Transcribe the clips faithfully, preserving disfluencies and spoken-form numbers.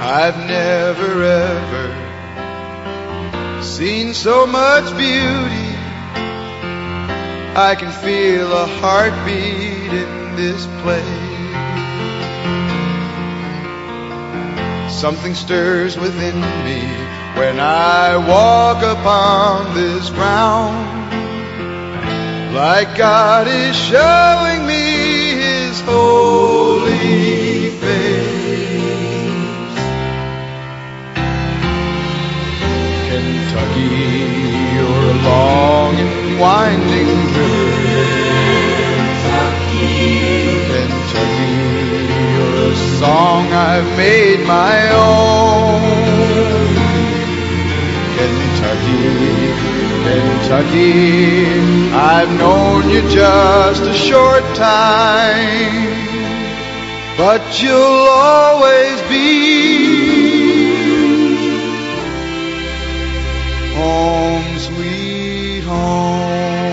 I've never ever seen so much beauty. I can feel a heartbeat in this place. Something stirs within me when I walk upon this ground, like God is showing me His holy face. Kentucky, you're a long and winding river. Kentucky, you're a song I've made my own. Kentucky, Kentucky, I've known you just a short time, but you'll always be home, sweet home.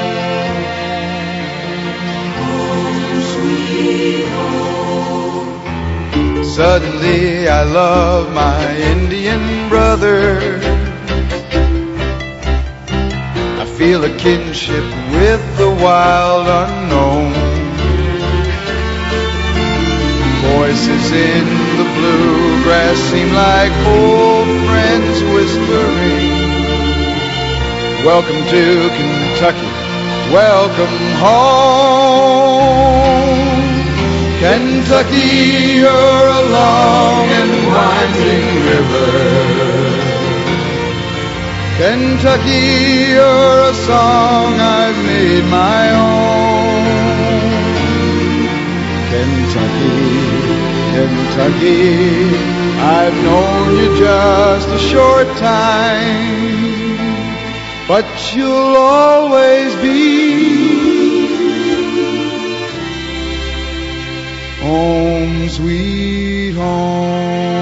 Home, sweet home. Suddenly I love my Indian brother. I feel a kinship with the wild unknown. Voices in the bluegrass seem like old friends whispering. Welcome to Kentucky, welcome home. Kentucky, you're a long and winding river. Kentucky, you're a song I've made my own. Kentucky, Kentucky, I've known you just a short time, but you'll always be home, sweet home.